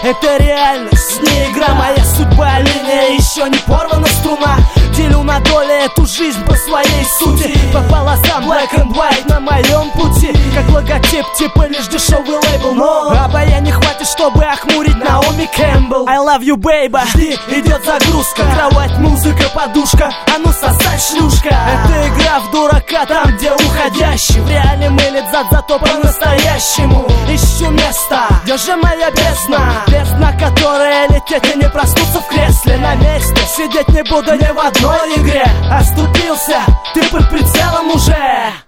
это реальность, не игра. Моя судьба, линия еще не порвана струна. Делю на доли эту жизнь по своей сути. По полосам black and white на моем пути. Как логотип, типа лишь дешевый лейбл. Но обаяния хватит, чтобы охмурить Наоми Кэмпбелл. I love you, baby. Жди, идет загрузка. Кровать, музыка, подушка. А ну сосать, шлюшка. Это игра в дурака, там где уходящий. В реале мылит зад, зато по-настоящему. Ищу место, где же моя бездна? Бездна, которая лететь и не проснуться в кресле. На месте сидеть не буду ни в одной игре. Оступился, ты под прицелом уже.